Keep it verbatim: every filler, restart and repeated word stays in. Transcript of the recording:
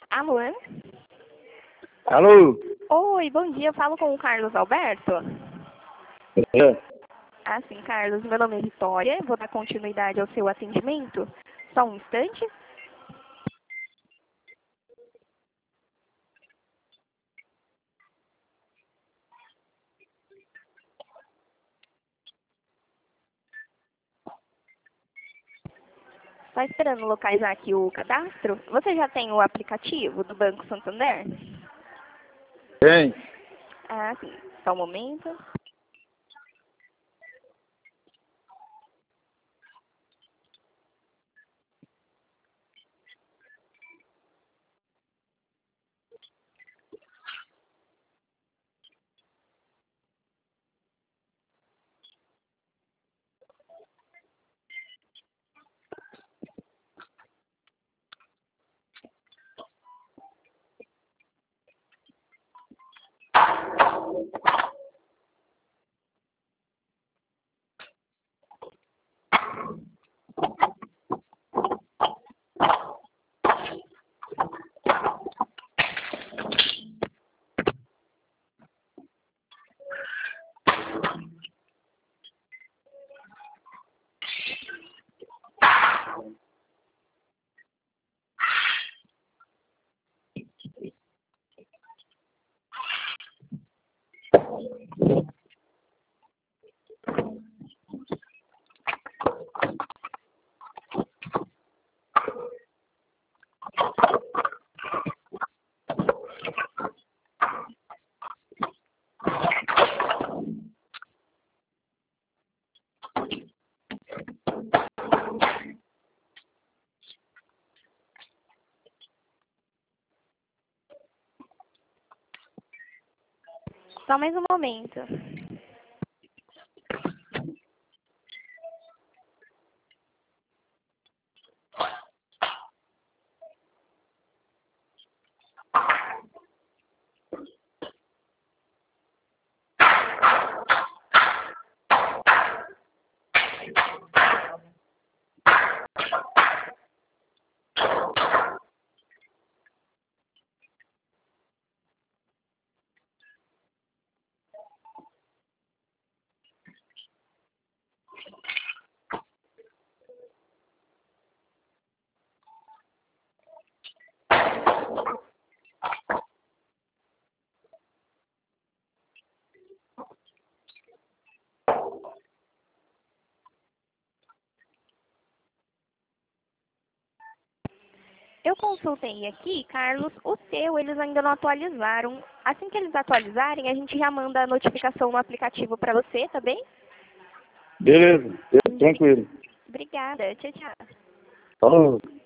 Alô? Alô? Oi, bom dia. Eu falo com o Carlos Alberto. É. Ah, sim, Carlos. Meu nome é Vitória. Eu vou dar continuidade ao seu atendimento. Só um instante. Só esperando localizar aqui o cadastro. Você já tem o aplicativo do Banco Santander? Tem. Ah, sim. Só um momento. Só mais um momento. Eu consultei aqui, Carlos, o seu eles ainda não atualizaram. Assim que eles atualizarem, a gente já manda a notificação no aplicativo para você, tá bem? Beleza. Tranquilo. Obrigada. Tchau, tchau. Falou.